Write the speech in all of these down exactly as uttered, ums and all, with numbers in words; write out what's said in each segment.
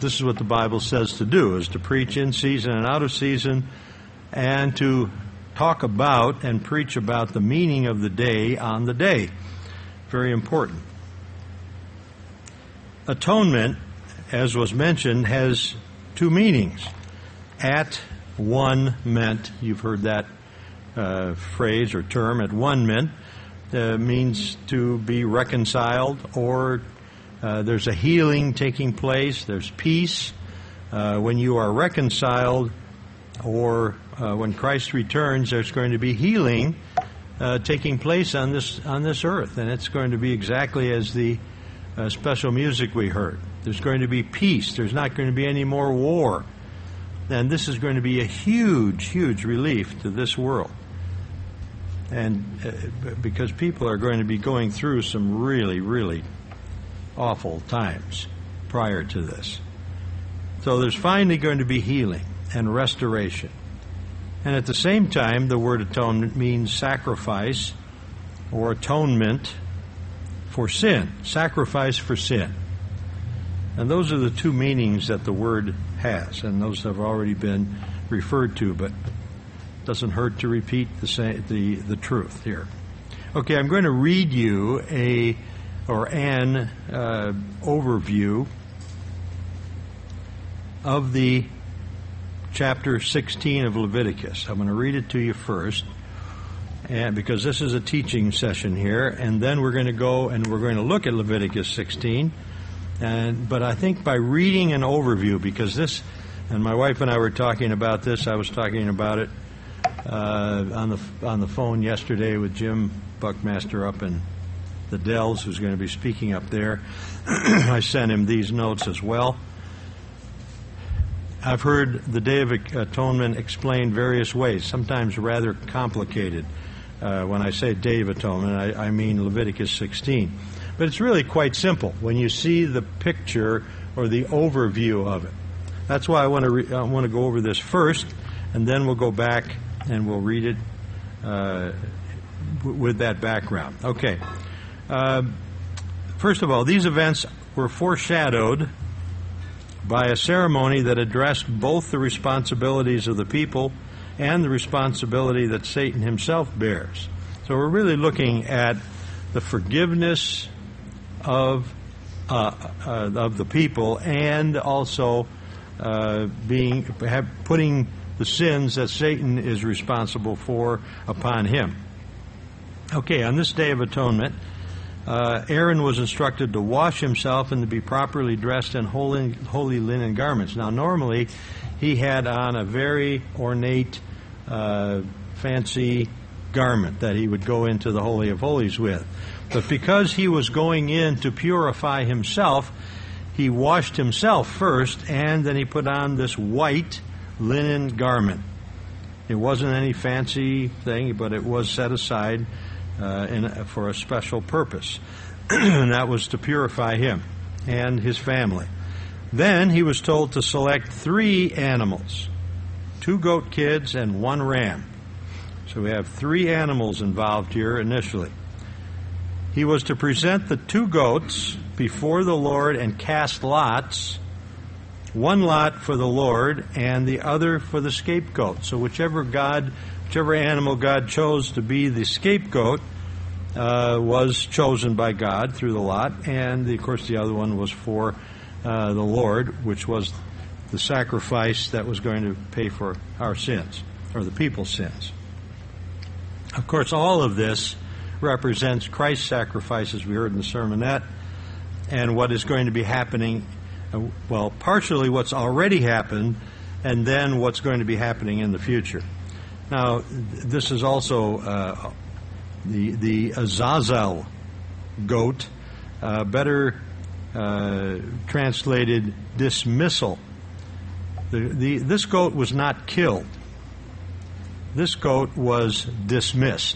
this is what the Bible says to do, is to preach in season and out of season, and to talk about and preach about the meaning of the day on the day. Very important. Atonement, as was mentioned, has two meanings. At one meant, you've heard that uh, phrase or term, at one meant, uh, means to be reconciled, or uh, there's a healing taking place, there's peace. Uh, when you are reconciled, or uh, when Christ returns, there's going to be healing uh, taking place on this on this earth, and it's going to be exactly as the uh, special music we heard. There's going to be peace. There's not going to be any more war. And this is going to be a huge, huge relief to this world. And uh, because people are going to be going through some really, really awful times prior to this. So there's finally going to be healing and restoration. And at the same time, the word atonement means sacrifice or atonement for sin. Sacrifice for sin. And those are the two meanings that the word has, and those have already been referred to, but it doesn't hurt to repeat the same, the, the truth here. Okay, I'm going to read you a or an uh, overview of the chapter sixteen of Leviticus. I'm going to read it to you first, and because this is a teaching session here, and then we're going to go and we're going to look at Leviticus sixteen. And but I think by reading an overview, because this, and my wife and I were talking about this. I was talking about it uh, on the on the phone yesterday with Jim Buckmaster up in the Dells, who's going to be speaking up there. I sent him these notes as well. I've heard the Day of Atonement explained various ways, sometimes rather complicated. Uh, when I say Day of Atonement, I, I mean Leviticus sixteen. But it's really quite simple when you see the picture or the overview of it. That's why I want to re- I want to go over this first, and then we'll go back and we'll read it uh, w- with that background. Okay. Uh, first of all, these events were foreshadowed by a ceremony that addressed both the responsibilities of the people and the responsibility that Satan himself bears. So we're really looking at the forgiveness of uh, uh, of the people, and also uh, being have, putting the sins that Satan is responsible for upon him. Okay, on this Day of Atonement, uh, Aaron was instructed to wash himself and to be properly dressed in holy, holy linen garments. Now, normally, he had on a very ornate, uh, fancy garment that he would go into the Holy of Holies with. But because he was going in to purify himself, he washed himself first, and then he put on this white linen garment. It wasn't any fancy thing, but it was set aside uh, in, for a special purpose, and that was to purify him and his family. Then he was told to select three animals, two goat kids and one ram. So we have three animals involved here initially. He was to present the two goats before the Lord and cast lots, one lot for the Lord and the other for the scapegoat. So whichever God, whichever animal God chose to be the scapegoat uh, was chosen by God through the lot, and the, of course the other one was for uh, the Lord, which was the sacrifice that was going to pay for our sins, or the people's sins. Of course, all of this represents Christ's sacrifice, as we heard in the sermonette, and what is going to be happening, uh, well, partially what's already happened, and then what's going to be happening in the future. Now, this is also uh, the the Azazel goat, uh, better uh, translated dismissal. The, the, this goat was not killed. This goat was dismissed.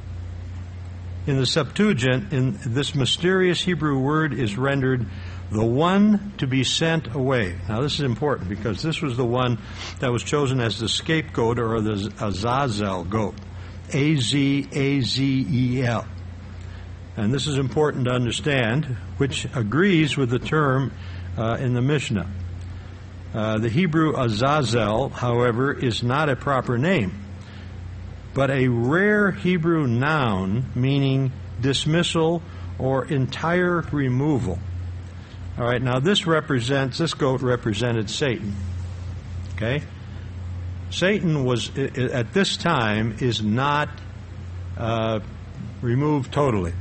In the Septuagint, in this mysterious Hebrew word is rendered the one to be sent away. Now this is important because this was the one that was chosen as the scapegoat, or the Azazel goat. A Z A Z E L. And this is important to understand, which agrees with the term uh, in the Mishnah. Uh, the Hebrew Azazel, however, is not a proper name, but a rare Hebrew noun meaning dismissal or entire removal. All right, now this represents, this goat represented Satan. Okay? Satan was, at this time, is not uh, removed totally.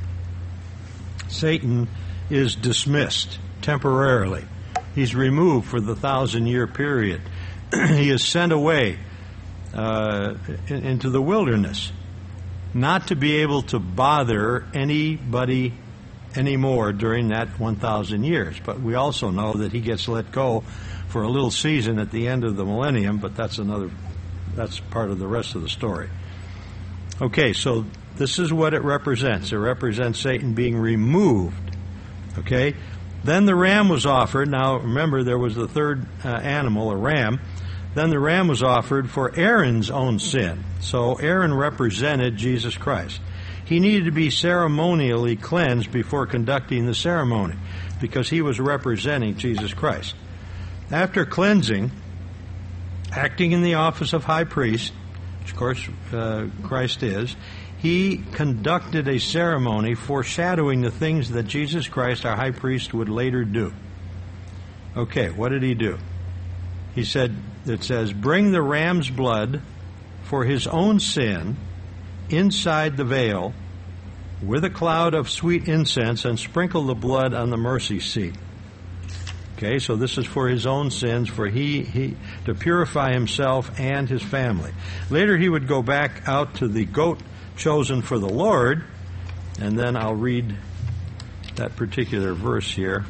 Satan is dismissed temporarily. He's removed for the thousand-year period. He is sent away uh, into the wilderness, not to be able to bother anybody anymore during that one thousand years. But we also know that he gets let go for a little season at the end of the millennium, but that's another, that's part of the rest of the story. Okay, so this is what it represents. It represents Satan being removed. Okay? Then the ram was offered. Now, remember, there was the third uh, animal, a ram. Then the ram was offered for Aaron's own sin. So Aaron represented Jesus Christ. He needed to be ceremonially cleansed before conducting the ceremony because he was representing Jesus Christ. After cleansing, acting in the office of high priest, which of course uh, Christ is, he conducted a ceremony foreshadowing the things that Jesus Christ, our high priest, would later do. Okay, what did he do? He said, it says, bring the ram's blood for his own sin inside the veil with a cloud of sweet incense and sprinkle the blood on the mercy seat. Okay, so this is for his own sins, for he, he to purify himself and his family. Later he would go back out to the goat chosen for the Lord, and then I'll read that particular verse here.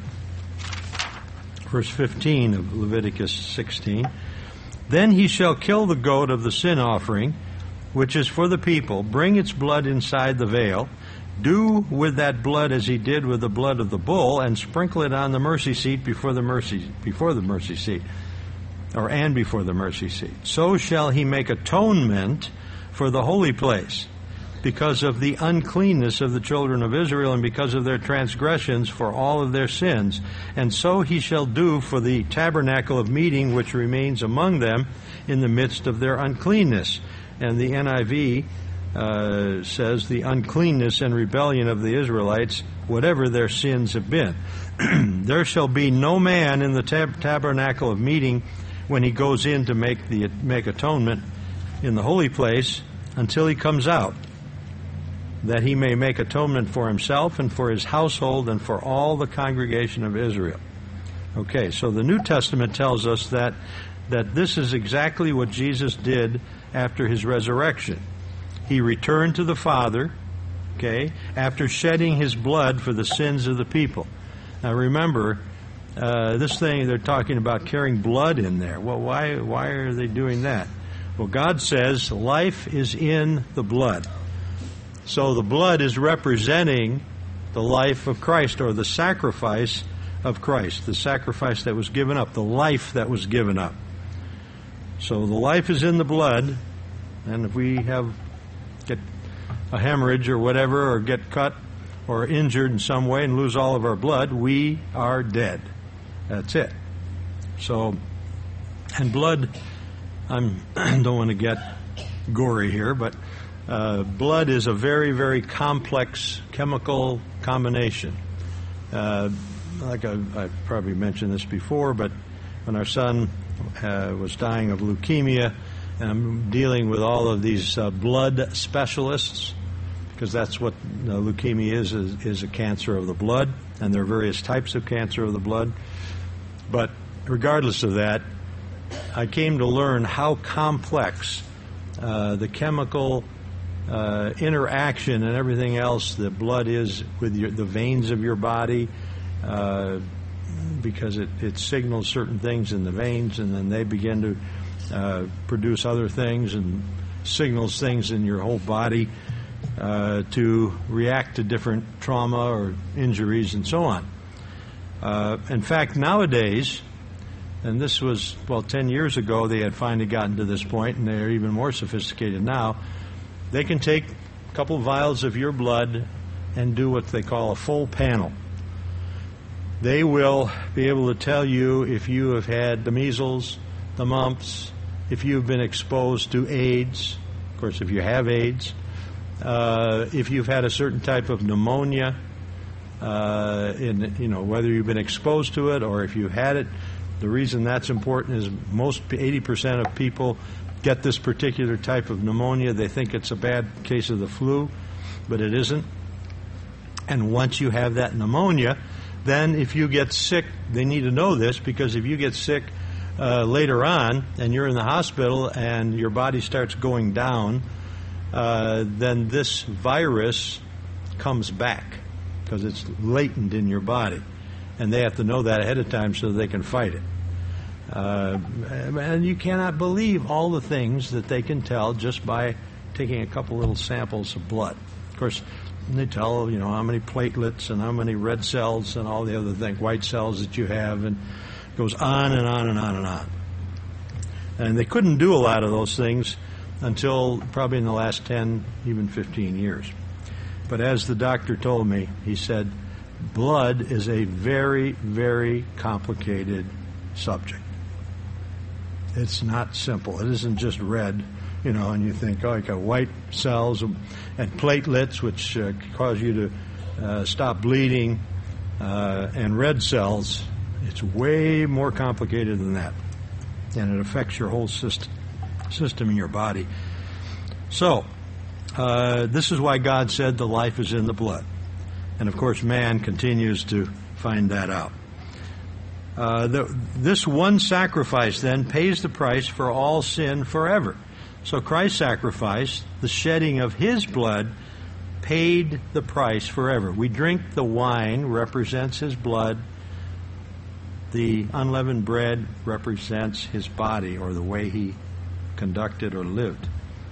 Verse fifteen of Leviticus sixteen. Then he shall kill the goat of the sin offering, which is for the people, bring its blood inside the veil, do with that blood as he did with the blood of the bull, and sprinkle it on the mercy seat before the mercy before the mercy seat, or and before the mercy seat. So shall he make atonement for the holy place, because of the uncleanness of the children of Israel, and because of their transgressions for all of their sins. And so he shall do for the tabernacle of meeting, which remains among them in the midst of their uncleanness. And the N I V uh, says the uncleanness and rebellion of the Israelites, whatever their sins have been. There shall be no man in the tab- tabernacle of meeting when he goes in to make the make atonement in the holy place until he comes out, that he may make atonement for himself and for his household and for all the congregation of Israel. Okay, so the New Testament tells us that that this is exactly what Jesus did after his resurrection. He returned to the Father, okay, after shedding his blood for the sins of the people. Now remember, uh, this thing, they're talking about carrying blood in there. Well, why, why are they doing that? Well, God says life is in the blood. So the blood is representing the life of Christ, or the sacrifice of Christ, the sacrifice that was given up, the life that was given up. So the life is in the blood, and if we have get a hemorrhage or whatever, or get cut or injured in some way and lose all of our blood, we are dead. That's it. So, and blood, I'm, I don't want to get gory here, but Uh, blood is a very, very complex chemical combination. Uh, like I, I've probably mentioned this before, but when our son uh, was dying of leukemia, and I'm dealing with all of these uh, blood specialists, because that's what uh, leukemia is, is, is a cancer of the blood, and there are various types of cancer of the blood. But regardless of that, I came to learn how complex uh, the chemical Uh, interaction and everything else the blood is with your, the veins of your body, uh, because it, it signals certain things in the veins, and then they begin to uh, produce other things and signals things in your whole body uh, to react to different trauma or injuries and so on. Uh, in fact, nowadays, and this was, well, ten years ago they had finally gotten to this point, and they're even more sophisticated now. They can take a couple vials of your blood and do what they call a full panel. They will be able to tell you if you have had the measles, the mumps, if you've been exposed to AIDS, of course, if you have AIDS, uh, if you've had a certain type of pneumonia, uh, in, you know, whether you've been exposed to it or if you had it. The reason that's important is most eighty percent of people get this particular type of pneumonia. They think it's a bad case of the flu, but it isn't. And once you have that pneumonia, then if you get sick, they need to know this, because if you get sick uh, later on and you're in the hospital and your body starts going down, uh, then this virus comes back because it's latent in your body. And they have to know that ahead of time so they can fight it. Uh, and you cannot believe all the things that they can tell just by taking a couple little samples of blood. Of course, they tell, you know, how many platelets and how many red cells and all the other things, white cells that you have, and it goes on and on and on and on. And they couldn't do a lot of those things until probably in the last ten, even fifteen years. But as the doctor told me, he said, blood is a very, very complicated subject. It's not simple. It isn't just red, you know, and you think, oh, you got white cells and platelets, which uh, cause you to uh, stop bleeding, uh, and red cells. It's way more complicated than that, and it affects your whole system, system in your body. So, uh, this is why God said the life is in the blood. And, of course, man continues to find that out. Uh, the, this one sacrifice, then, pays the price for all sin forever. So Christ's sacrifice, the shedding of His blood, paid the price forever. We drink the wine, represents His blood. The unleavened bread represents His body, or the way He conducted or lived.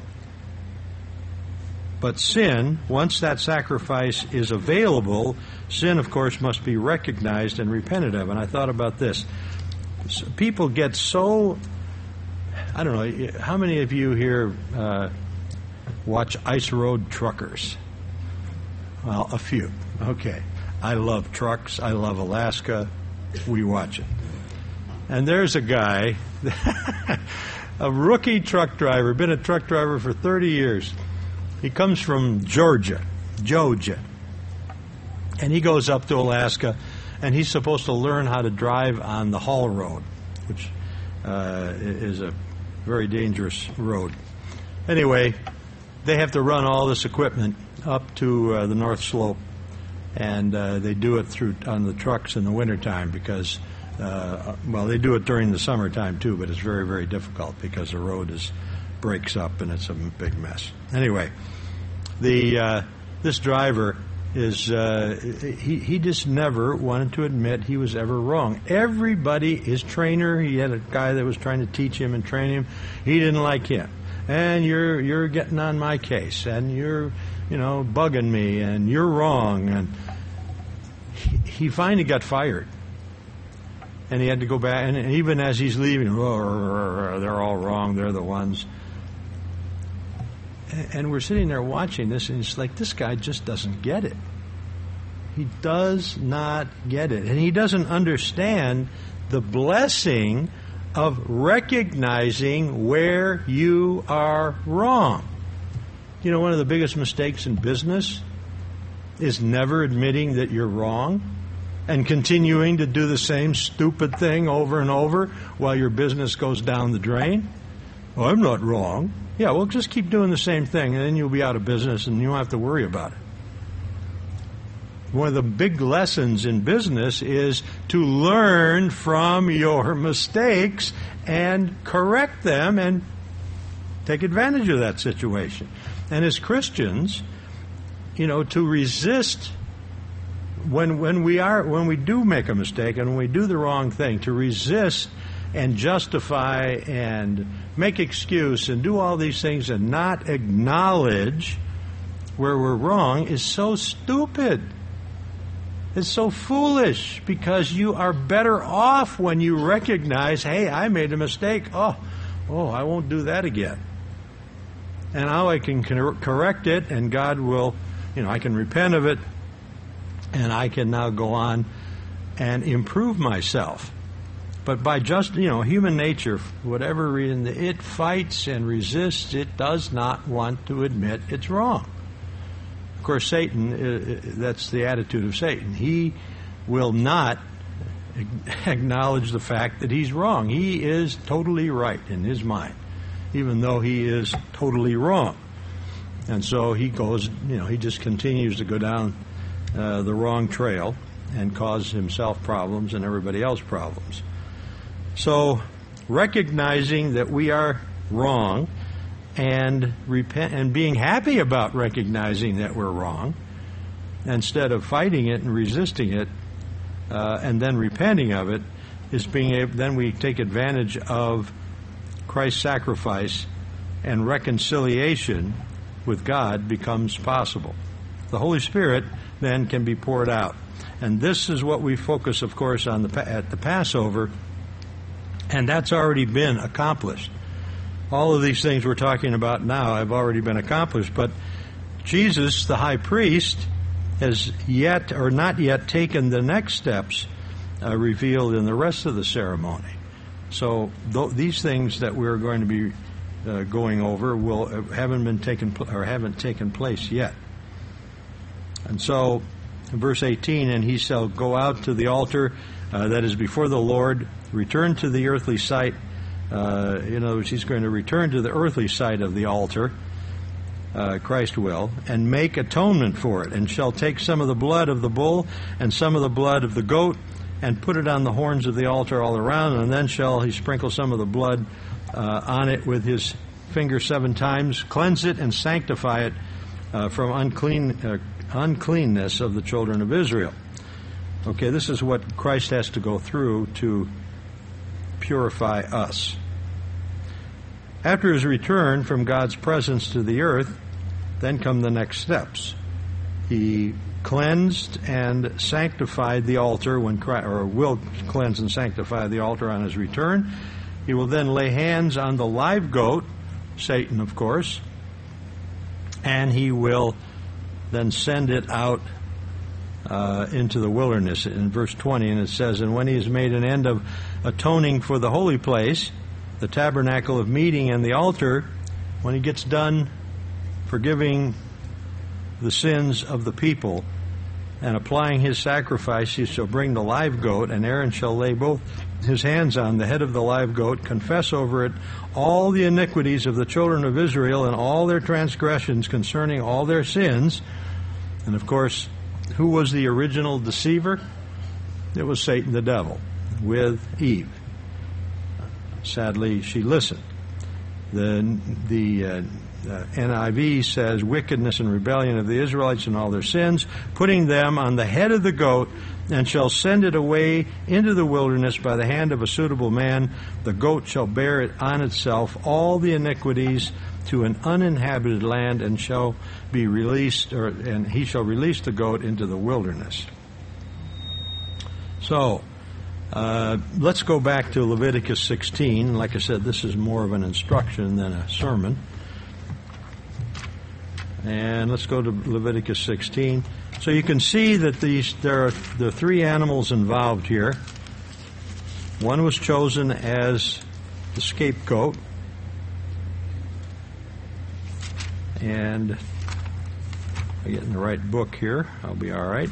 But sin, once that sacrifice is available, sin, of course, must be recognized and repented of. And I thought about this. People get so, I don't know, how many of you here uh, watch Ice Road Truckers? Well, a few. Okay. I love trucks. I love Alaska. We watch it. And there's a guy, a rookie truck driver, been a truck driver for thirty years. He comes from Georgia, Georgia, and he goes up to Alaska, and he's supposed to learn how to drive on the Haul Road, which uh, is a very dangerous road. Anyway, they have to run all this equipment up to uh, the North Slope, and uh, they do it through on the trucks in the wintertime because, uh, well, they do it during the summertime too, but it's very, very difficult because the road is breaks up and it's a big mess. Anyway, the uh, this driver is uh, he he just never wanted to admit he was ever wrong. Everybody, his trainer, he had a guy that was trying to teach him and train him. He didn't like him, and you're you're getting on my case, and you're you know bugging me, and you're wrong, and he, he finally got fired. And he had to go back, and even as he's leaving, oh, they're all wrong, they're the ones. And we're sitting there watching this, and it's like, this guy just doesn't get it. He does not get it. And he doesn't understand the blessing of recognizing where you are wrong. You know, one of the biggest mistakes in business is never admitting that you're wrong and continuing to do the same stupid thing over and over while your business goes down the drain. Oh, I'm not wrong. Yeah, well, just keep doing the same thing, and then you'll be out of business, and you won't have to worry about it. One of the big lessons in business is to learn from your mistakes and correct them and take advantage of that situation. And as Christians, you know, to resist when when we are when we do make a mistake and when we do the wrong thing, to resist and justify and make excuse and do all these things and not acknowledge where we're wrong is so stupid. It's so foolish, because you are better off when you recognize, hey, I made a mistake. Oh, oh, I won't do that again. And now I can correct it, and God will, you know, I can repent of it, and I can now go on and improve myself. But by just, you know, human nature, for whatever reason, it fights and resists. It does not want to admit it's wrong. Of course, Satan, uh, that's the attitude of Satan. He will not acknowledge the fact that he's wrong. He is totally right in his mind, even though he is totally wrong. And so he goes, you know, he just continues to go down uh, the wrong trail and cause himself problems and everybody else problems. So recognizing that we are wrong and repent and being happy about recognizing that we're wrong, instead of fighting it and resisting it, uh, and then repenting of it, is being able, then we take advantage of Christ's sacrifice, and reconciliation with God becomes possible. The Holy Spirit then can be poured out. And this is what we focus, of course, on the at the Passover, and that's already been accomplished. All of these things we're talking about now have already been accomplished, but Jesus, the high priest, has yet or not yet taken the next steps uh, revealed in the rest of the ceremony. So th- these things that we're going to be uh, going over will uh, haven't been taken pl- or haven't taken place yet. And so, in verse eighteen, and he shall go out to the altar uh, that is before the Lord, return to the earthly site. Uh, in other words, he's going to return to the earthly site of the altar, uh, Christ will, and make atonement for it, and shall take some of the blood of the bull and some of the blood of the goat, and put it on the horns of the altar all around, and then shall he sprinkle some of the blood uh, on it with his finger seven times, cleanse it and sanctify it uh, from unclean uh, uncleanness of the children of Israel. Okay, this is what Christ has to go through to purify us. After his return from God's presence to the earth, then come the next steps. He cleansed and sanctified the altar when Christ, or will cleanse and sanctify the altar on his return. He will then lay hands on the live goat, Satan, of course, and he will then send it out uh, into the wilderness in verse twenty, and it says, and when he has made an end of atoning for the holy place, the tabernacle of meeting and the altar, when he gets done forgiving the sins of the people and applying his sacrifice, he shall bring the live goat, and Aaron shall lay both his hands on the head of the live goat, confess over it all the iniquities of the children of Israel and all their transgressions concerning all their sins. And of course, who was the original deceiver? It was Satan the devil with Eve. Sadly, she listened. The the uh, uh, N I V says, wickedness and rebellion of the Israelites and all their sins, putting them on the head of the goat, and shall send it away into the wilderness by the hand of a suitable man. The goat shall bear it on itself all the iniquities to an uninhabited land, and shall be released, or and he shall release the goat into the wilderness. So, uh, let's go back to Leviticus sixteen. Like I said, this is more of an instruction than a sermon. And let's go to Leviticus sixteen. So you can see that these there are the three animals involved here. One was chosen as the scapegoat, and if I get in the right book here, I'll be all right.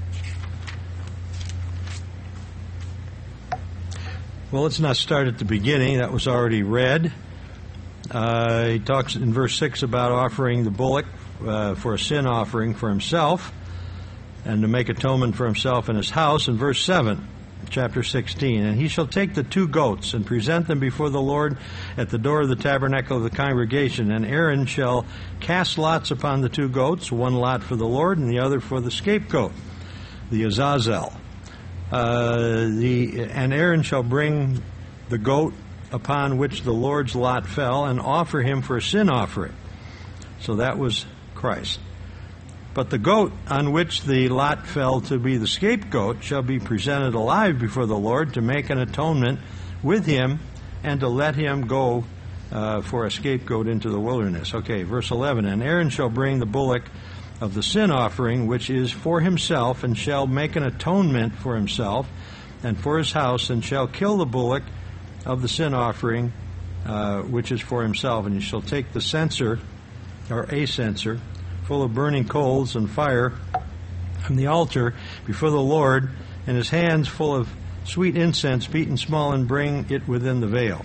Well, let's not start at the beginning. That was already read. Uh, he talks in verse six about offering the bullock uh, for a sin offering for himself and to make atonement for himself and his house. In verse seven, chapter sixteen, and he shall take the two goats and present them before the Lord at the door of the tabernacle of the congregation, and Aaron shall cast lots upon the two goats, one lot for the Lord and the other for the scapegoat, the Azazel. Uh, the and Aaron shall bring the goat upon which the Lord's lot fell and offer him for a sin offering. So that was Christ. But the goat on which the lot fell to be the scapegoat shall be presented alive before the Lord to make an atonement with him and to let him go uh, for a scapegoat into the wilderness. Okay, verse eleven, and Aaron shall bring the bullock of the sin offering, which is for himself, and shall make an atonement for himself and for his house, and shall kill the bullock of the sin offering, uh, which is for himself. And he shall take the censer, or a censer, full of burning coals and fire from the altar before the Lord, and his hands full of sweet incense beaten small, and bring it within the veil.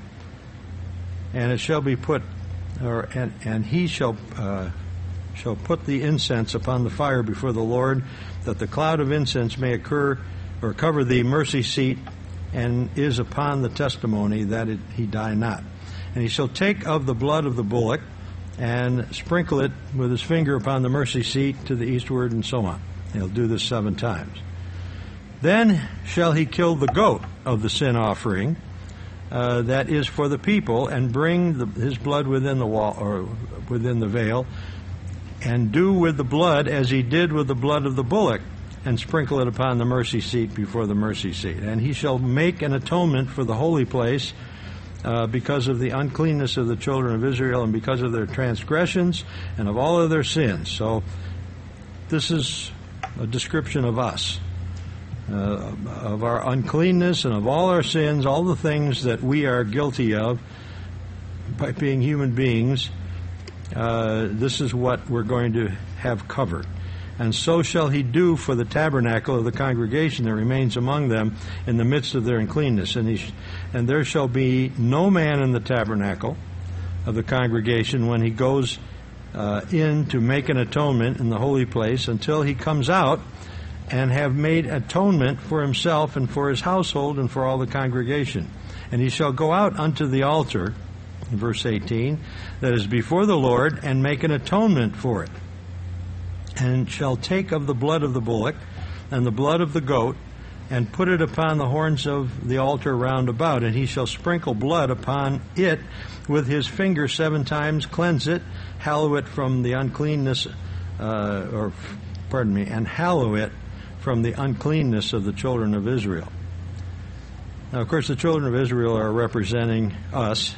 And it shall be put, or and, and he shall uh, shall put the incense upon the fire before the Lord, that the cloud of incense may occur or cover the mercy seat, and is upon the testimony, that it, he die not. And he shall take of the blood of the bullock and sprinkle it with his finger upon the mercy seat to the eastward, and so on. He'll do this seven times. Then shall he kill the goat of the sin offering, uh, that is for the people, and bring the, his blood within the wall, or within the veil, and do with the blood as he did with the blood of the bullock, and sprinkle it upon the mercy seat before the mercy seat. And he shall make an atonement for the holy place, uh, because of the uncleanness of the children of Israel, and because of their transgressions, and of all of their sins. So this is a description of us, uh, of our uncleanness, and of all our sins, all the things that we are guilty of by being human beings. Uh, this is what we're going to have covered. And so shall he do for the tabernacle of the congregation that remains among them in the midst of their uncleanness. And, he sh- and there shall be no man in the tabernacle of the congregation when he goes uh, in to make an atonement in the holy place, until he comes out and have made atonement for himself and for his household and for all the congregation. And he shall go out unto the altar, in verse eighteen, that is before the Lord, and make an atonement for it, and shall take of the blood of the bullock and the blood of the goat, and put it upon the horns of the altar round about, and he shall sprinkle blood upon it with his finger seven times, cleanse it, hallow it from the uncleanness, uh, or pardon me, and hallow it from the uncleanness of the children of Israel. Now, of course, the children of Israel are representing us,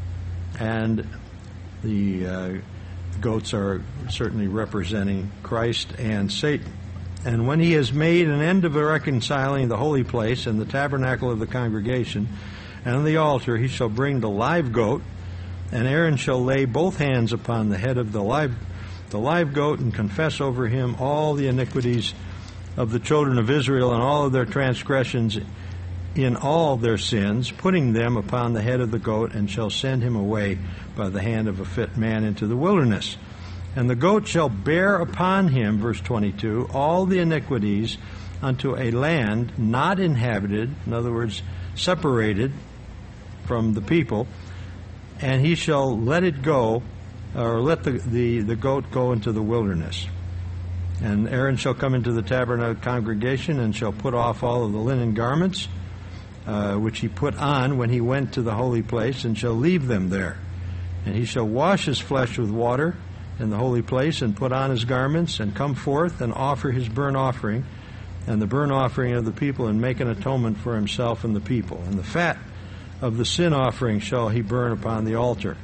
and the uh, goats are certainly representing Christ and Satan. And when he has made an end of reconciling the holy place and the tabernacle of the congregation and on the altar, he shall bring the live goat, and Aaron shall lay both hands upon the head of the live, the live goat, and confess over him all the iniquities of the children of Israel and all of their transgressions in all their sins, putting them upon the head of the goat, and shall send him away by the hand of a fit man into the wilderness. And the goat shall bear upon him, verse twenty-two, all the iniquities unto a land not inhabited, in other words, separated from the people, and he shall let it go, or let the, the, the goat go into the wilderness. And Aaron shall come into the tabernacle congregation, and shall put off all of the linen garments, Uh, which he put on when he went to the holy place, and shall leave them there. And he shall wash his flesh with water in the holy place, and put on his garments, and come forth, and offer his burnt offering, and the burnt offering of the people, and make an atonement for himself and the people. And the fat of the sin offering shall he burn upon the altar.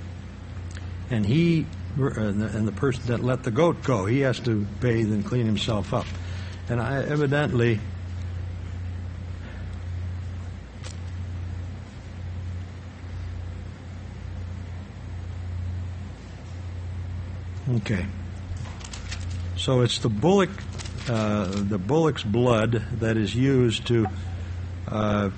And he, and the person that let the goat go, he has to bathe and clean himself up. And I, evidently, Okay, so it's the bullock, uh, the bullock's blood that is used to uh,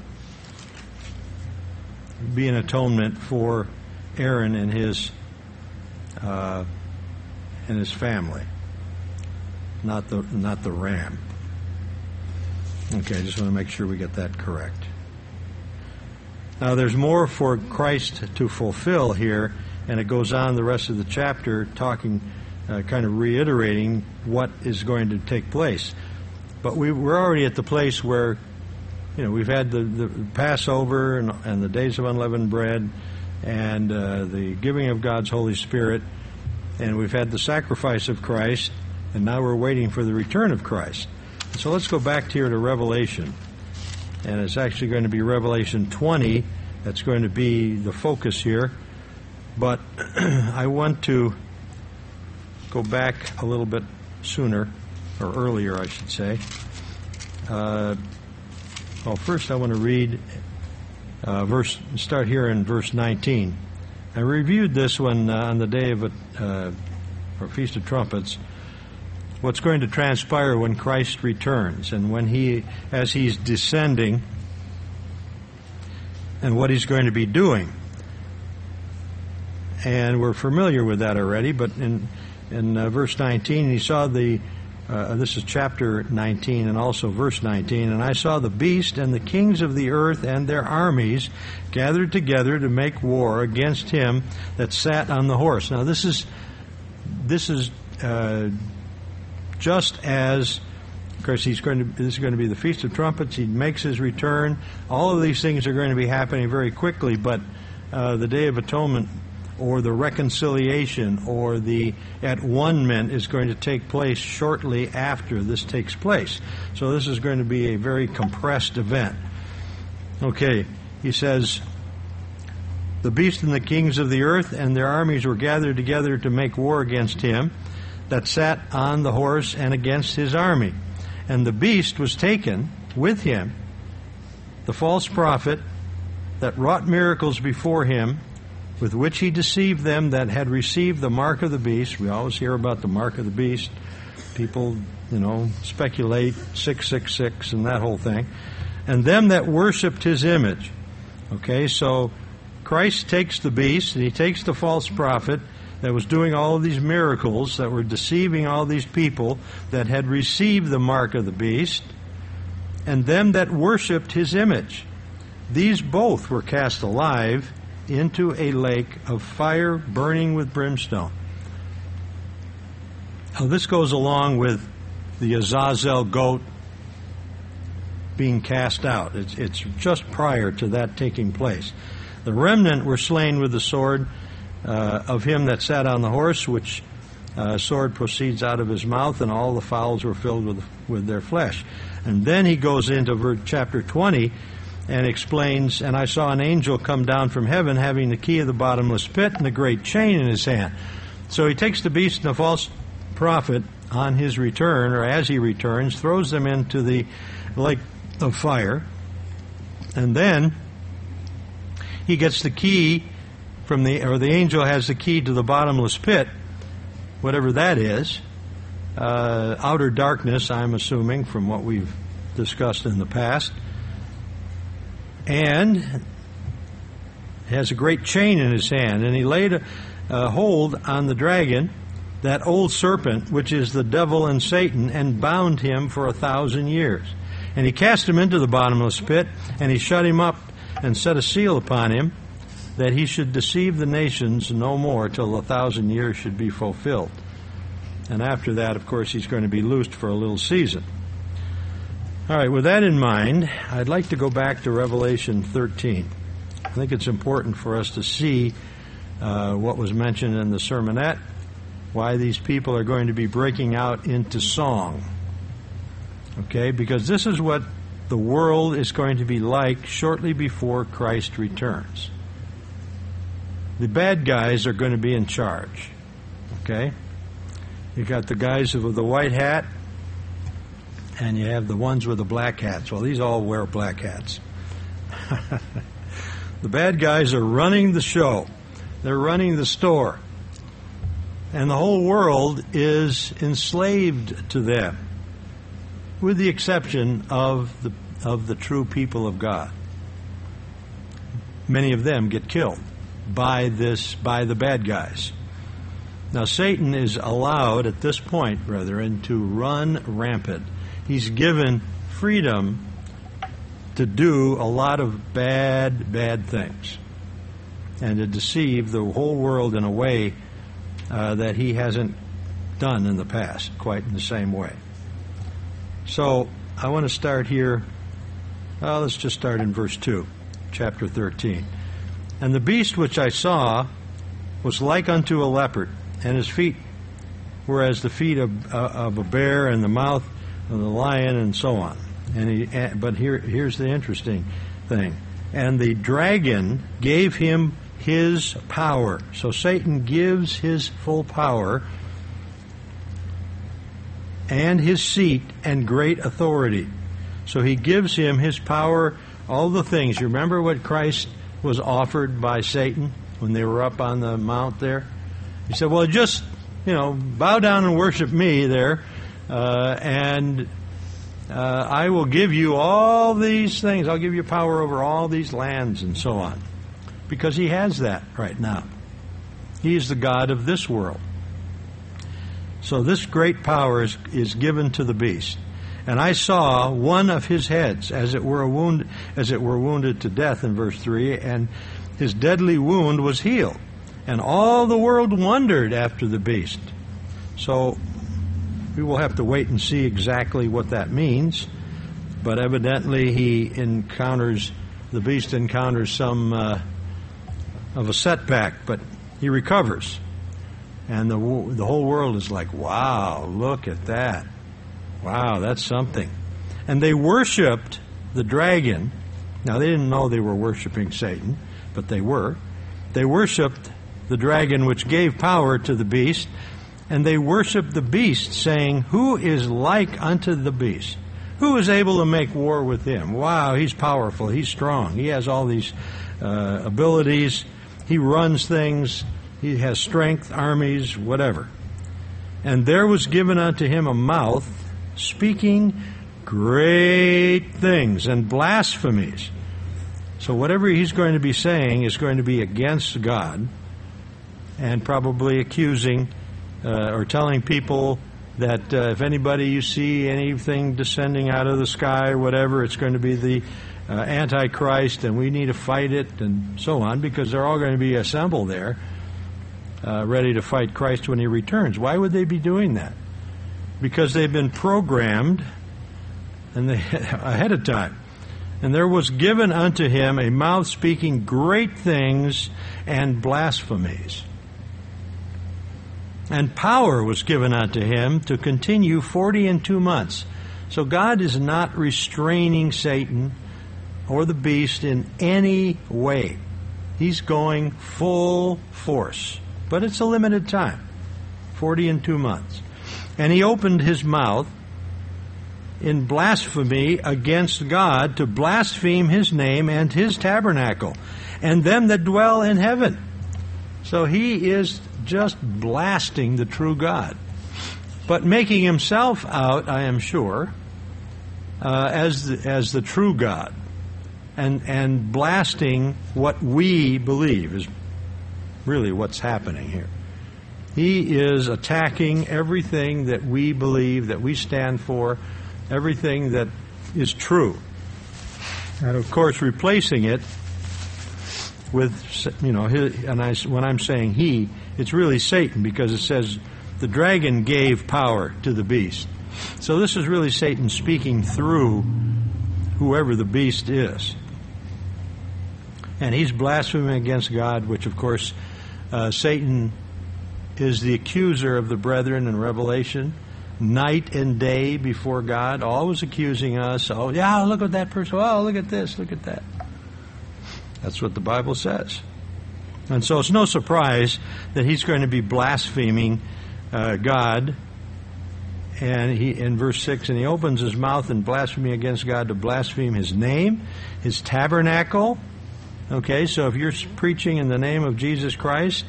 be an atonement for Aaron and his uh, and his family, not the not the ram. Okay, I just want to make sure we get that correct. Now, there's more for Christ to fulfill here. And it goes on the rest of the chapter talking, uh, kind of reiterating what is going to take place. But we, we're already at the place where, you know, we've had the, the Passover and, and the days of unleavened bread and uh, the giving of God's Holy Spirit, and we've had the sacrifice of Christ, and now we're waiting for the return of Christ. So let's go back here to Revelation. And it's actually going to be Revelation twenty that's going to be the focus here. But I want to go back a little bit sooner, or earlier, I should say. Uh, well, first I want to read uh, verse. Start here in verse nineteen. I reviewed this one uh, on the day of a uh, or Feast of Trumpets. What's going to transpire when Christ returns, and when he, as he's descending, and what he's going to be doing. And we're familiar with that already, but in in uh, verse nineteen, he saw the, uh, this is chapter nineteen and also verse nineteen, and I saw the beast and the kings of the earth and their armies gathered together to make war against him that sat on the horse. Now this is, this is uh, just as, of course, he's going to, this is going to be the Feast of Trumpets. He makes his return. All of these things are going to be happening very quickly, but uh, the Day of Atonement, or the reconciliation, or the at-one-ment is going to take place shortly after this takes place. So this is going to be a very compressed event. Okay, he says, the beast and the kings of the earth and their armies were gathered together to make war against him that sat on the horse and against his army. And the beast was taken with him, the false prophet that wrought miracles before him, with which he deceived them that had received the mark of the beast. We always hear about the mark of the beast. People, you know, speculate, six six six and that whole thing. And them that worshipped his image. Okay, so Christ takes the beast, and he takes the false prophet that was doing all of these miracles, that were deceiving all these people that had received the mark of the beast, and them that worshipped his image. These both were cast alive into a lake of fire burning with brimstone. Now this goes along with the Azazel goat being cast out. It's, it's just prior to that taking place. The remnant were slain with the sword uh, of him that sat on the horse, which uh, sword proceeds out of his mouth, and all the fowls were filled with, with their flesh. And then he goes into verse, chapter twenty, and explains, and I saw an angel come down from heaven having the key of the bottomless pit and a great chain in his hand. So he takes the beast and the false prophet on his return, or as he returns, throws them into the lake of fire, and then he gets the key from the, or the angel has the key to the bottomless pit, whatever that is, uh, outer darkness, I'm assuming, from what we've discussed in the past. And has a great chain in his hand, and he laid a, a hold on the dragon, that old serpent, which is the devil and Satan, and bound him for a thousand years. And he cast him into the bottomless pit, and he shut him up, and set a seal upon him, that he should deceive the nations no more till a thousand years should be fulfilled. And after that, of course, he's going to be loosed for a little season. All right, with that in mind, I'd like to go back to Revelation thirteen. I think it's important for us to see uh, what was mentioned in the sermonette, why these people are going to be breaking out into song. Okay, because this is what the world is going to be like shortly before Christ returns. The bad guys are going to be in charge. Okay? You got the guys with the white hat, and you have the ones with the black hats. Well, these all wear black hats. The bad guys are running the show. They're running the store. And the whole world is enslaved to them, with the exception of the of the true people of God. Many of them get killed by this by the bad guys. Now Satan is allowed at this point, brethren, to run rampant. He's given freedom to do a lot of bad, bad things, and to deceive the whole world in a way uh, that he hasn't done in the past, quite in the same way. So I want to start here. Well, let's just start in verse two, chapter thirteen. And the beast which I saw was like unto a leopard, and his feet were as the feet of, uh, of a bear, and the mouth of the lion, and so on. And he, uh, but here, here's the interesting thing. And the dragon gave him his power. So Satan gives his full power and his seat and great authority. So he gives him his power, all the things. You remember what Christ was offered by Satan when they were up on the mount there? He said, well, just, you know, bow down and worship me there, uh, and uh, I will give you all these things. I'll give you power over all these lands and so on. Because he has that right now. He is the God of this world. So this great power is, is given to the beast. And I saw one of his heads, as it were a wound, as it were wounded to death in verse three, and his deadly wound was healed. And all the world wondered after the beast. So we will have to wait and see exactly what that means. But evidently he encounters, the beast encounters some uh, of a setback, but he recovers. And the the whole world is like, wow, look at that. Wow, that's something. And they worshipped the dragon. Now, they didn't know they were worshiping Satan, but they were. They worshipped the dragon which gave power to the beast, and they worshipped the beast, saying, who is like unto the beast? Who is able to make war with him? Wow, he's powerful, he's strong, he has all these uh, abilities, he runs things, he has strength, armies, whatever. And there was given unto him a mouth, speaking great things and blasphemies. So whatever he's going to be saying is going to be against God, and probably accusing uh, or telling people that uh, if anybody you see anything descending out of the sky or whatever, it's going to be the uh, Antichrist, and we need to fight it, and so on, because they're all going to be assembled there, uh, ready to fight Christ when he returns. Why would they be doing that? Because they've been programmed and they, ahead of time. And there was given unto him a mouth speaking great things and blasphemies. And power was given unto him to continue forty and two months. So God is not restraining Satan or the beast in any way. He's going full force. But it's a limited time. Forty and two months. And he opened his mouth in blasphemy against God, to blaspheme his name and his tabernacle, and them that dwell in heaven. So he is just blasting the true God, but making himself out, I am sure, uh, as the, as the true God, and and blasting what we believe is really what's happening here. He is attacking everything that we believe, that we stand for, everything that is true. And of course, replacing it with, you know, his, and I, when I'm saying he, it's really Satan, because it says the dragon gave power to the beast. So this is really Satan speaking through whoever the beast is. And he's blaspheming against God, which of course, uh, Satan is the accuser of the brethren in Revelation, night and day before God, always accusing us. Oh, yeah, look at that person. Oh, look at this, look at that. That's what the Bible says. And so it's no surprise that he's going to be blaspheming uh, God. And he, in verse six, and he opens his mouth in blasphemy against God to blaspheme his name, his tabernacle. Okay, so if you're preaching in the name of Jesus Christ,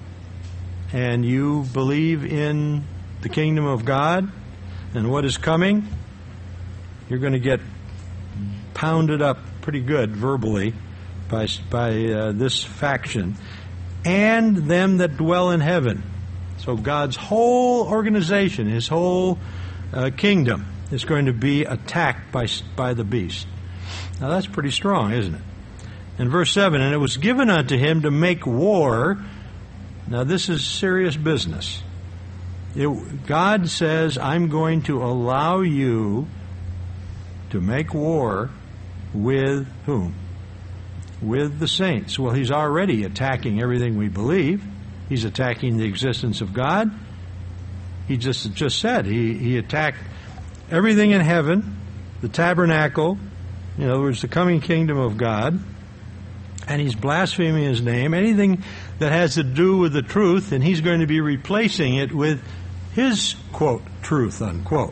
and you believe in the kingdom of God and what is coming, you're going to get pounded up pretty good verbally by, by uh, this faction. And them that dwell in heaven. So God's whole organization, his whole uh, kingdom is going to be attacked by, by the beast. Now that's pretty strong, isn't it? In verse seven, and it was given unto him to make war. Now this is serious business. It, God says, I'm going to allow you to make war with whom? With the saints. Well, he's already attacking everything we believe. He's attacking the existence of God. He just just said he, he attacked everything in heaven, the tabernacle, in other words, the coming kingdom of God, and he's blaspheming his name, anything that has to do with the truth, and he's going to be replacing it with his, quote, truth, unquote.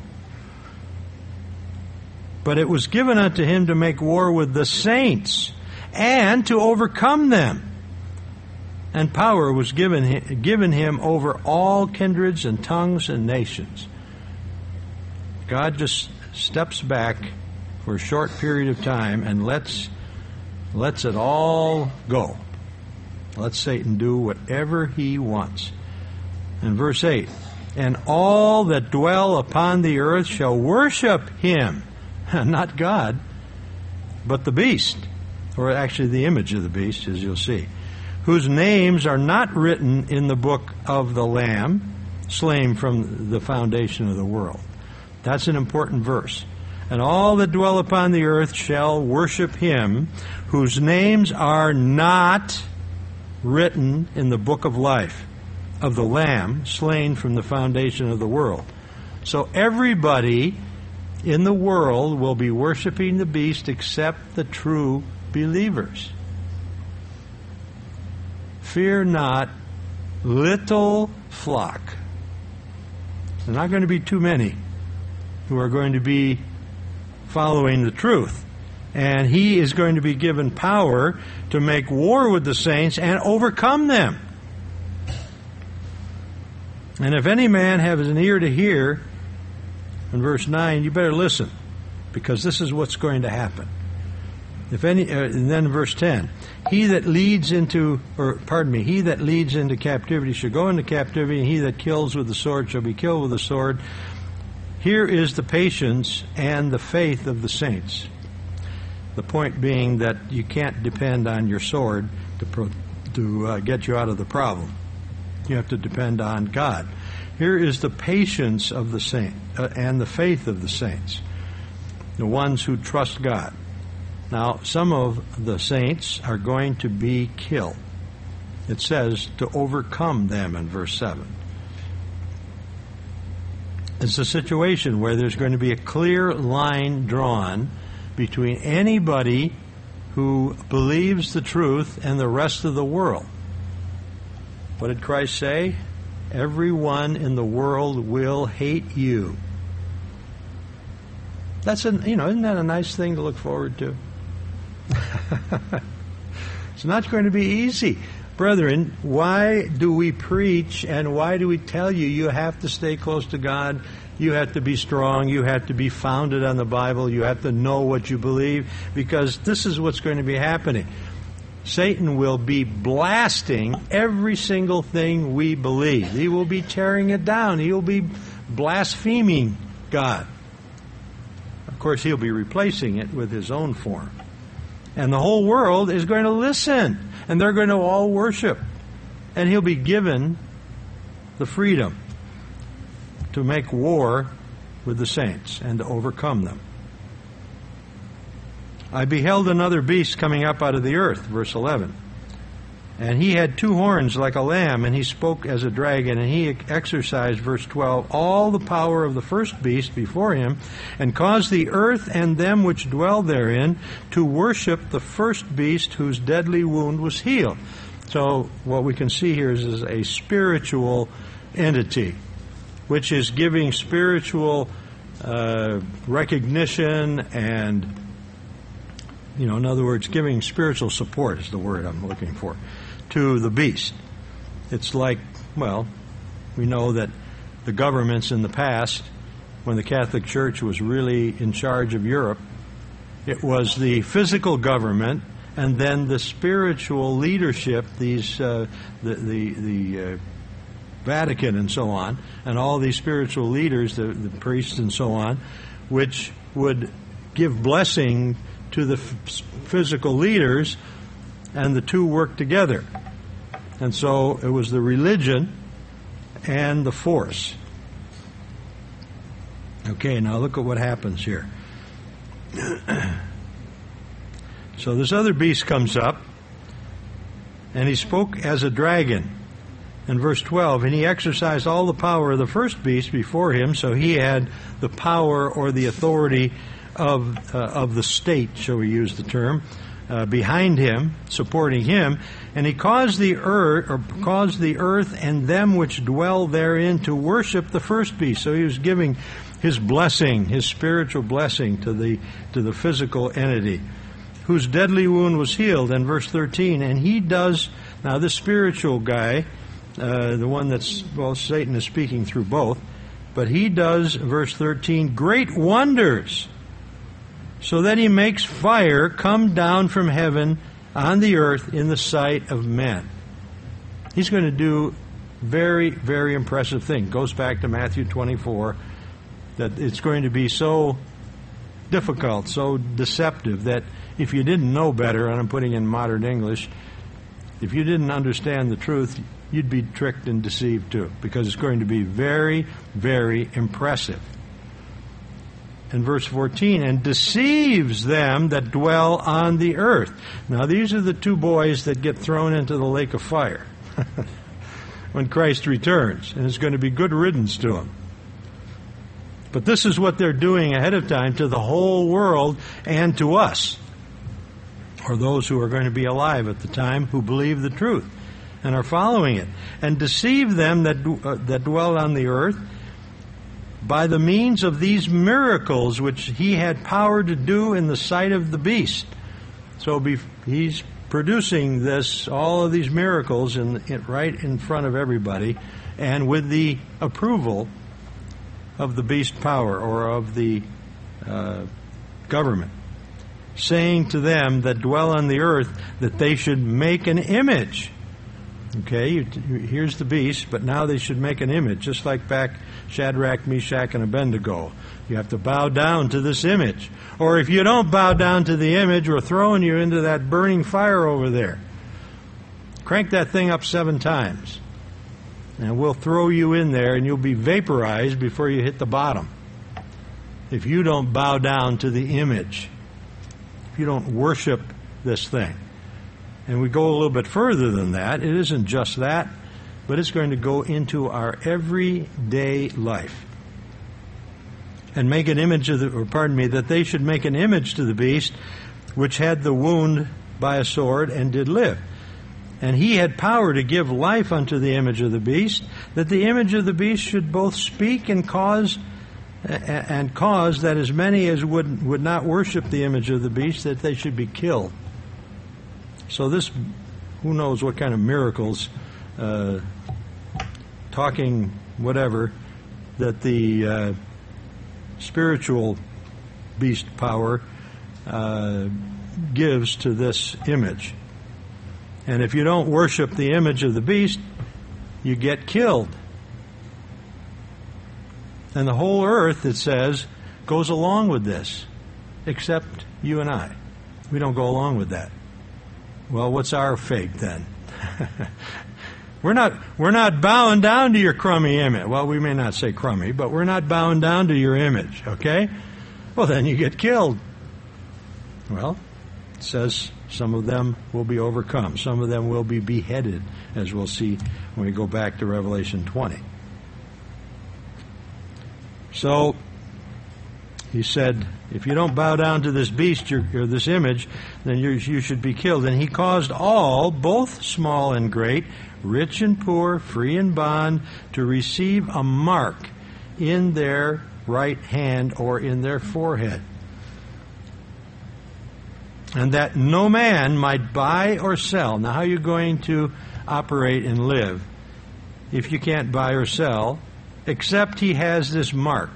But it was given unto him to make war with the saints and to overcome them. And power was given him, given him over all kindreds and tongues and nations. God just steps back for a short period of time and lets, lets it all go. Lets Satan do whatever he wants. And verse eight, and all that dwell upon the earth shall worship him. Not God, but the beast, or actually the image of the beast, as you'll see, whose names are not written in the book of the Lamb, slain from the foundation of the world. That's an important verse. And all that dwell upon the earth shall worship him, whose names are not written in the book of life of the Lamb, slain from the foundation of the world. So everybody in the world will be worshiping the beast except the true believers. Fear not, little flock. There are not going to be too many who are going to be following the truth. And he is going to be given power to make war with the saints and overcome them. And if any man has an ear to hear, in verse nine, you better listen, because this is what's going to happen. If any, uh, and then verse ten, he that leads into, or pardon me, he that leads into captivity shall go into captivity, and he that kills with the sword shall be killed with the sword. Here is the patience and the faith of the saints. The point being that you can't depend on your sword to pro, to uh, get you out of the problem. You have to depend on God. Here is the patience of the saint uh, and the faith of the saints, the ones who trust God. Now, some of the saints are going to be killed. It says to overcome them in verse seven. It's a situation where there's going to be a clear line drawn between anybody who believes the truth and the rest of the world. What did Christ say? Everyone in the world will hate you. That's a, you know, isn't that a nice thing to look forward to? It's not going to be easy. Brethren, why do we preach and why do we tell you you have to stay close to God? You have to be strong. You have to be founded on the Bible. You have to know what you believe, because this is what's going to be happening. Satan will be blasting every single thing we believe. He will be tearing it down. He will be blaspheming God. Of course, he'll be replacing it with his own form. And the whole world is going to listen, and they're going to all worship. And he'll be given the freedom to make war with the saints and to overcome them. I beheld another beast coming up out of the earth, verse eleven. And he had two horns like a lamb, and he spoke as a dragon, and he exercised, verse twelve, all the power of the first beast before him, and caused the earth and them which dwell therein to worship the first beast whose deadly wound was healed. So what we can see here is, is a spiritual entity, which is giving spiritual uh, recognition and, you know, in other words, giving spiritual support is the word I'm looking for, to the beast. It's like, well, we know that the governments in the past, when the Catholic Church was really in charge of Europe, it was the physical government and then the spiritual leadership, these uh, the the, the uh, Vatican and so on, and all these spiritual leaders, the, the priests and so on, which would give blessing to the f- physical leaders, and the two worked together. And so it was the religion and the force. Okay, now look at what happens here. So this other beast comes up, and he spoke as a dragon. In verse twelve, and he exercised all the power of the first beast before him, so he had the power or the authority of uh, of the state, shall we use the term, uh, behind him, supporting him, and he caused the earth, or caused the earth and them which dwell therein to worship the first beast. So he was giving his blessing, his spiritual blessing to the to the physical entity, whose deadly wound was healed. And verse thirteen, and he does, now this spiritual guy, uh, the one that's, well, Satan is speaking through both, but he does, verse thirteen, great wonders, so that he makes fire come down from heaven on the earth in the sight of men. He's going to do very, very impressive thing. Goes back to Matthew twenty-four, that it's going to be so difficult, so deceptive, that if you didn't know better, and I'm putting in modern English, if you didn't understand the truth, you'd be tricked and deceived too, because it's going to be very, very impressive. In verse fourteen, and deceives them that dwell on the earth. Now these are the two boys that get thrown into the lake of fire when Christ returns, and it's going to be good riddance to them. But this is what they're doing ahead of time to the whole world and to us, or those who are going to be alive at the time who believe the truth and are following it. And deceive them that uh, that dwell on the earth by the means of these miracles which he had power to do in the sight of the beast. So be, he's producing this, all of these miracles in, in, right in front of everybody, and with the approval of the beast power, or of the uh, government, saying to them that dwell on the earth that they should make an image. Okay, you, here's the beast, but now they should make an image, just like back Shadrach, Meshach, and Abednego. You have to bow down to this image. Or if you don't bow down to the image, we're throwing you into that burning fire over there. Crank that thing up seven times, and we'll throw you in there, and you'll be vaporized before you hit the bottom. If you don't bow down to the image, if you don't worship this thing. And we go a little bit further than that. It isn't just that, but it's going to go into our everyday life. And make an image of the, or pardon me, that they should make an image to the beast, which had the wound by a sword and did live. And he had power to give life unto the image of the beast, that the image of the beast should both speak and cause, and cause that as many as would would not worship the image of the beast, that they should be killed. So this, who knows what kind of miracles, uh, talking whatever, that the uh, spiritual beast power uh, gives to this image. And if you don't worship the image of the beast, you get killed. And the whole earth, it says, goes along with this, except you and I. We don't go along with that. Well, what's our fate then? we're not we're not bowing down to your crummy image. Well, we may not say crummy, but we're not bowing down to your image, okay? Well, then you get killed. Well, it says some of them will be overcome. Some of them will be beheaded, as we'll see when we go back to Revelation twenty. So, he said, if you don't bow down to this beast or this image, then you you should be killed. And he caused all, both small and great, rich and poor, free and bond, to receive a mark in their right hand or in their forehead. And that no man might buy or sell. Now, how are you going to operate and live if you can't buy or sell, except he has this mark,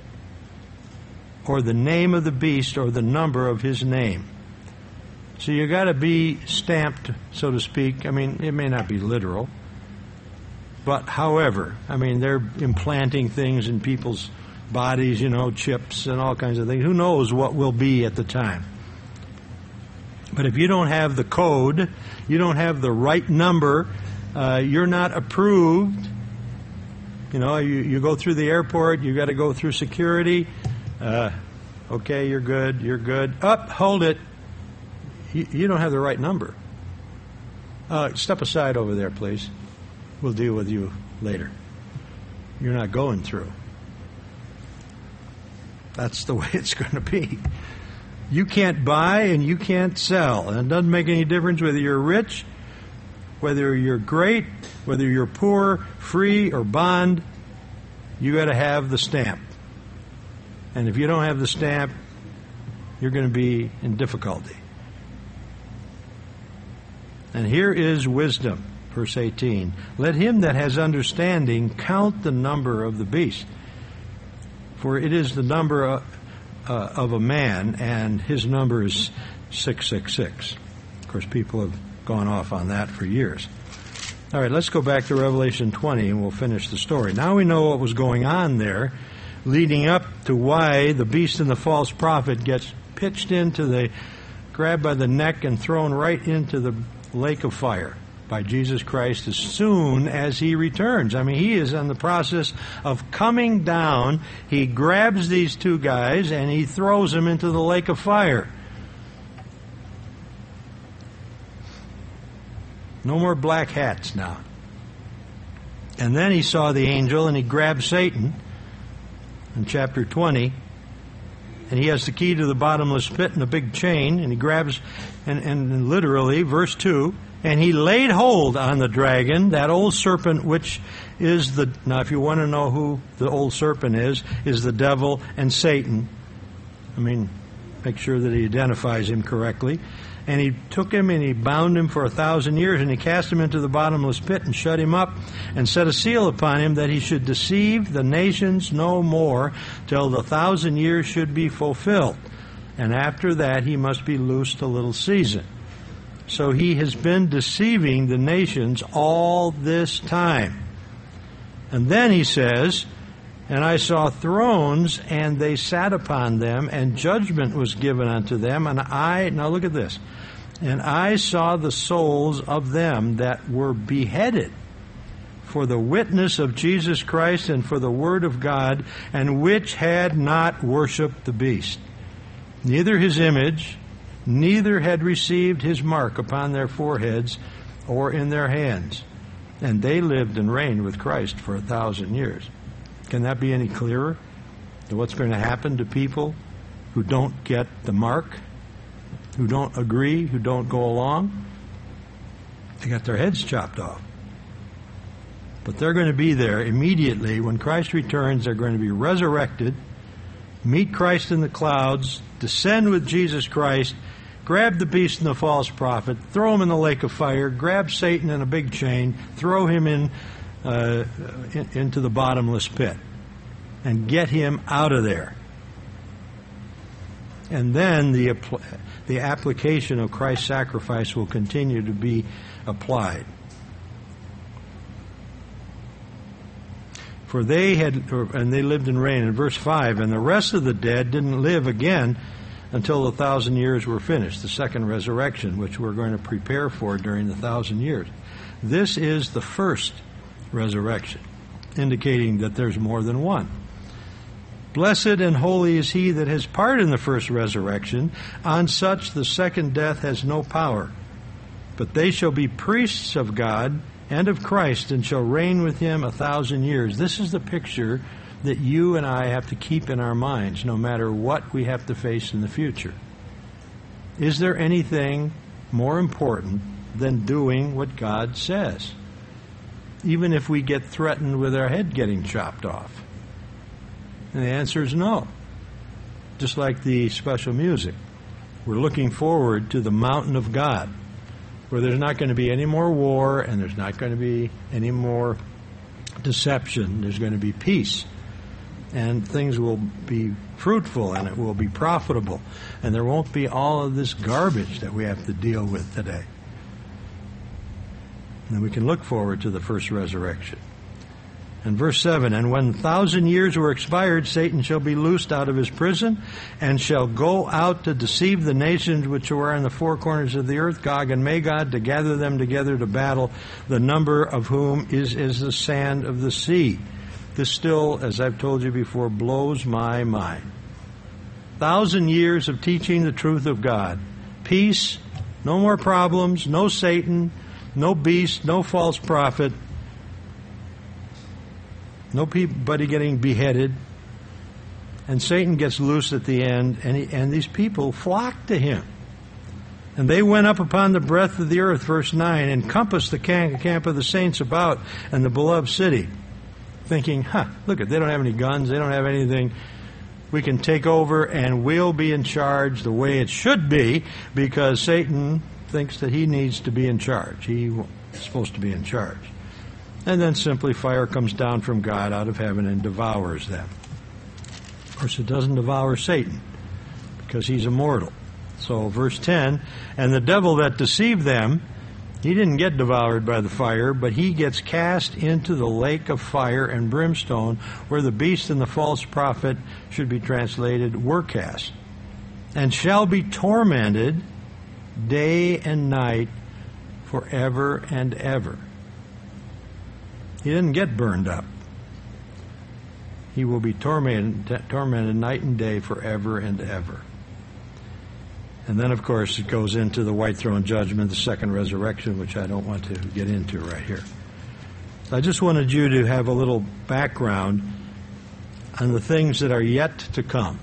or the name of the beast, or the number of his name? So you got to be stamped, so to speak. I mean, it may not be literal, but however, I mean, they're implanting things in people's bodies, you know, chips and all kinds of things. Who knows what will be at the time? But if you don't have the code, you don't have the right number, uh, you're not approved. You know, you, you go through the airport, you got to go through security. Uh, okay, you're good, you're good. Up, hold it. You, you don't have the right number. Uh, step aside over there, please. We'll deal with you later. You're not going through. That's the way it's going to be. You can't buy and you can't sell. And it doesn't make any difference whether you're rich, whether you're great, whether you're poor, free, or bond. You got to have the stamp. And if you don't have the stamp, you're going to be in difficulty. And here is wisdom, verse eighteen. Let him that has understanding count the number of the beast, for it is the number of, uh, of a man, and his number is six six six. Of course, people have gone off on that for years. All right, let's go back to Revelation twenty, and we'll finish the story. Now we know what was going on there, leading up to why the beast and the false prophet gets pitched into the, grabbed by the neck and thrown right into the lake of fire by Jesus Christ as soon as he returns. I mean, he is in the process of coming down. He grabs these two guys and he throws them into the lake of fire. No more black hats now. And then he saw the angel and he grabbed Satan in chapter twenty. And he has the key to the bottomless pit and a big chain, and he grabs, and, and literally, verse two, and he laid hold on the dragon, that old serpent, which is the, now if you want to know who the old serpent is, is the devil and Satan. I mean, make sure that he identifies him correctly. And he took him and he bound him for a thousand years, and he cast him into the bottomless pit and shut him up and set a seal upon him that he should deceive the nations no more till the thousand years should be fulfilled. And after that he must be loosed a little season. So he has been deceiving the nations all this time. And then he says, and I saw thrones, and they sat upon them, and judgment was given unto them. And I, now look at this, and I saw the souls of them that were beheaded for the witness of Jesus Christ and for the word of God, and which had not worshipped the beast, neither his image, neither had received his mark upon their foreheads or in their hands. And they lived and reigned with Christ for a thousand years. Can that be any clearer to what's going to happen to people who don't get the mark, who don't agree, who don't go along? They got their heads chopped off. But they're going to be there immediately. When Christ returns, they're going to be resurrected, meet Christ in the clouds, descend with Jesus Christ, grab the beast and the false prophet, throw him in the lake of fire, grab Satan in a big chain, throw him in Uh, in, into the bottomless pit and get him out of there. And then the the application of Christ's sacrifice will continue to be applied. For they had, and they lived and reigned, in verse five, and the rest of the dead didn't live again until the thousand years were finished, the second resurrection, which we're going to prepare for during the thousand years. This is the first resurrection, indicating that there's more than one. Blessed and holy is he that has part in the first resurrection. On such the second death has no power. But they shall be priests of God and of Christ, and shall reign with him a thousand years. This is the picture that you and I have to keep in our minds, no matter what we have to face in the future. Is there anything more important than doing what God says, even if we get threatened with our head getting chopped off? And the answer is no. Just like the special music, we're looking forward to the mountain of God, where there's not going to be any more war and there's not going to be any more deception. There's going to be peace, and things will be fruitful and it will be profitable, and there won't be all of this garbage that we have to deal with today. And we can look forward to the first resurrection. And verse seven, and when a thousand years were expired, Satan shall be loosed out of his prison, and shall go out to deceive the nations which are in the four corners of the earth, Gog and Magog, to gather them together to battle, the number of whom is as the sand of the sea. This still, as I've told you before, blows my mind. Thousand years of teaching the truth of God. Peace, no more problems, no Satan, no beast, no false prophet, nobody getting beheaded. And Satan gets loose at the end, and, he, and these people flock to him. And they went up upon the breadth of the earth, verse nine, and compassed the camp of the saints about and the beloved city, thinking, huh, look, they don't have any guns, they don't have anything. We can take over and we'll be in charge the way it should be, because Satan thinks that he needs to be in charge. He's supposed to be in charge. And then simply fire comes down from God out of heaven and devours them. Of course, it doesn't devour Satan, because he's immortal. So verse ten, and the devil that deceived them, he didn't get devoured by the fire, but he gets cast into the lake of fire and brimstone, where the beast and the false prophet, should be translated, were cast, and shall be tormented day and night forever and ever. He didn't get burned up. He will be tormented, tormented night and day forever and ever. And then, of course, it goes into the white throne judgment, the second resurrection, which I don't want to get into right here. I just wanted you to have a little background on the things that are yet to come.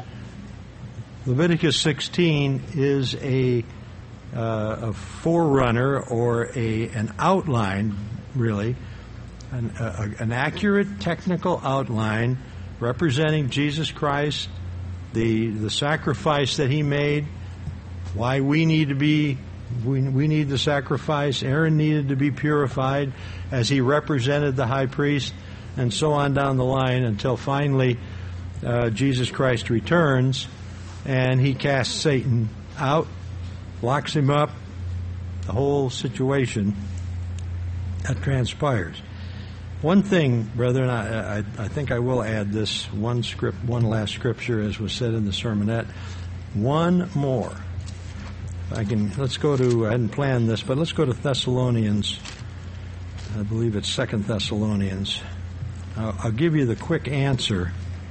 Leviticus sixteen is a, uh, a forerunner, or a an outline, really, an, a, an accurate technical outline representing Jesus Christ, the the sacrifice that he made, why we need to be, we, we need the sacrifice. Aaron needed to be purified as he represented the high priest, and so on down the line, until finally uh, Jesus Christ returns and he casts Satan out, locks him up, the whole situation that transpires. One thing, brethren, I, I, I think I will add this one script, one last scripture, as was said in the sermonette. One more. I can, let's go to, I hadn't planned this, but let's go to Thessalonians. I believe it's Second Thessalonians. I'll, I'll give you the quick answer.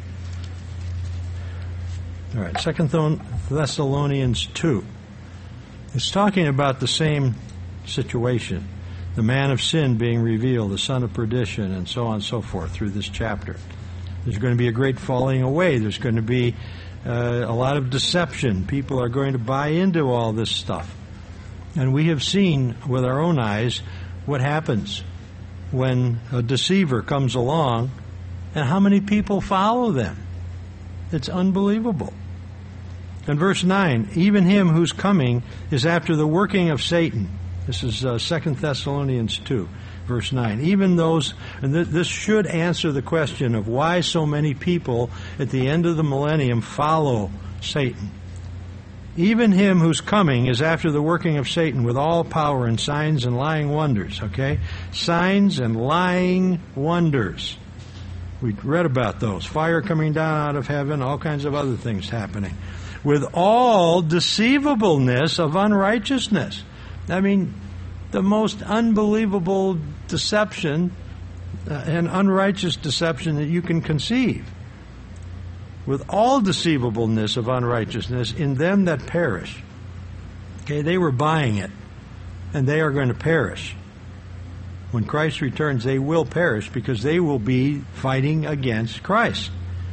All right, Second Thessalonians two. It's talking about the same situation. The man of sin being revealed, the son of perdition, and so on and so forth through this chapter. There's going to be a great falling away. There's going to be Uh, a lot of deception. People are going to buy into all this stuff. And we have seen with our own eyes what happens when a deceiver comes along, and how many people follow them. It's unbelievable. In verse nine, even him whose coming is after the working of Satan. This is uh, Second Thessalonians two. Verse nine, even those, and th- this should answer the question of why so many people at the end of the millennium follow Satan. Even him whose coming is after the working of Satan with all power and signs and lying wonders, okay? Signs and lying wonders. We read about those. Fire coming down out of heaven, all kinds of other things happening. With all deceivableness of unrighteousness. I mean, the most unbelievable deception uh, and unrighteous deception that you can conceive. With all deceivableness of unrighteousness in them that perish. Okay, they were buying it, and they are going to perish. When Christ returns, they will perish, because they will be fighting against Christ.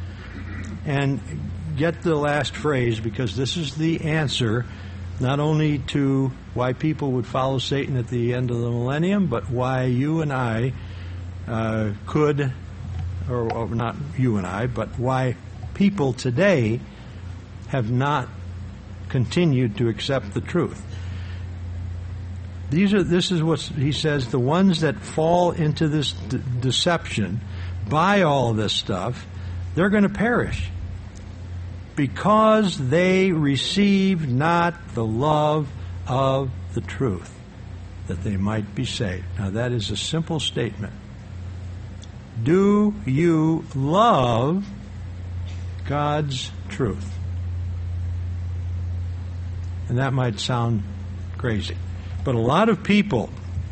And get the last phrase, because this is the answer not only to why people would follow Satan at the end of the millennium, but why you and I uh, could, or, or not you and I, but why people today have not continued to accept the truth. These are. This is what he says, the ones that fall into this de- deception, buy all this stuff, they're going to perish. Because they receive not the love of the truth, that they might be saved. Now that is a simple statement. Do you love God's truth? And that might sound crazy. But a lot of people,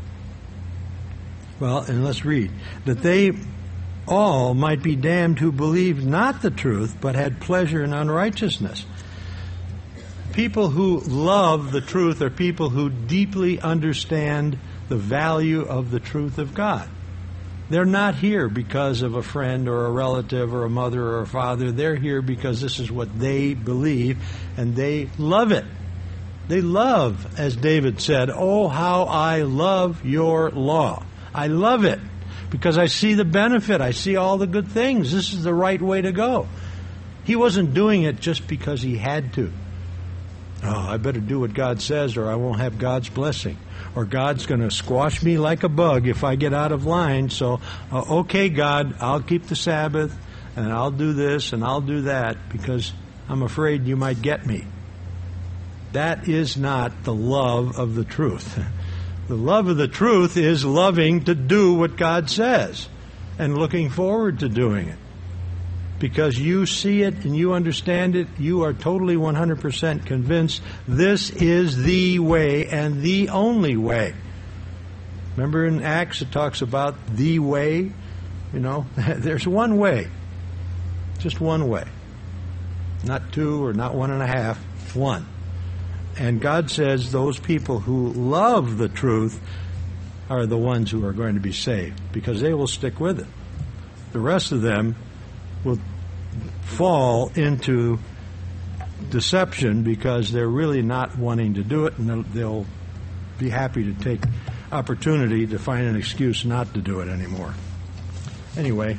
well, and let's read, that they all might be damned who believed not the truth, but had pleasure in unrighteousness. People who love the truth are people who deeply understand the value of the truth of God. They're not here because of a friend or a relative or a mother or a father. They're here because this is what they believe, and they love it. They love, as David said, "Oh, how I love your law." I love it because I see the benefit. I see all the good things. This is the right way to go. He wasn't doing it just because he had to. Oh, I better do what God says or I won't have God's blessing. Or God's going to squash me like a bug if I get out of line. So, uh, okay, God, I'll keep the Sabbath and I'll do this and I'll do that because I'm afraid you might get me. That is not the love of the truth. The love of the truth is loving to do what God says and looking forward to doing it. Because you see it and you understand it, you are totally one hundred percent convinced this is the way and the only way. Remember in Acts it talks about the way? You know, there's one way. Just one way. Not two or not one and a half, one. And God says those people who love the truth are the ones who are going to be saved because they will stick with it. The rest of them will fall into deception because they're really not wanting to do it, and they'll, they'll be happy to take opportunity to find an excuse not to do it anymore. Anyway,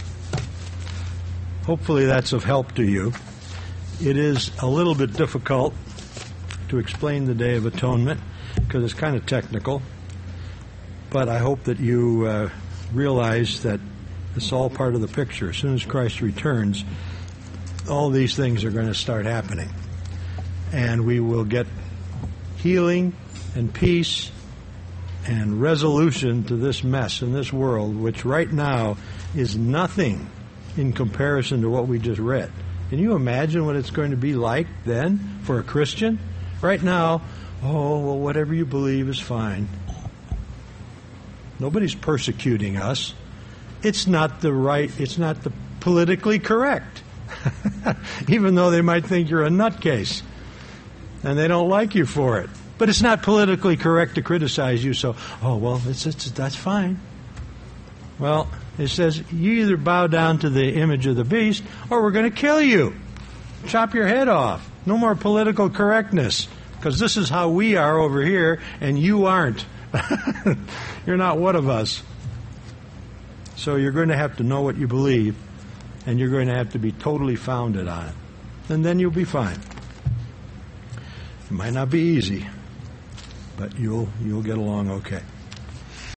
hopefully that's of help to you. It is a little bit difficult to explain the Day of Atonement because it's kind of technical, but I hope that you uh, realize that it's all part of the picture. As soon as Christ returns, all these things are going to start happening. And we will get healing and peace and resolution to this mess in this world, which right now is nothing in comparison to what we just read. Can you imagine what it's going to be like then for a Christian? Right now, oh, well, whatever you believe is fine. Nobody's persecuting us. It's not the right, it's not the politically correct. Even though they might think you're a nutcase and they don't like you for it. But it's not politically correct to criticize you, so, oh, well, it's, it's, that's fine. Well, it says you either bow down to the image of the beast or we're going to kill you. Chop your head off. No more political correctness, because this is how we are over here and you aren't. You're not one of us. So you're going to have to know what you believe, and you're going to have to be totally founded on it. And then you'll be fine. It might not be easy, but you'll you'll get along okay.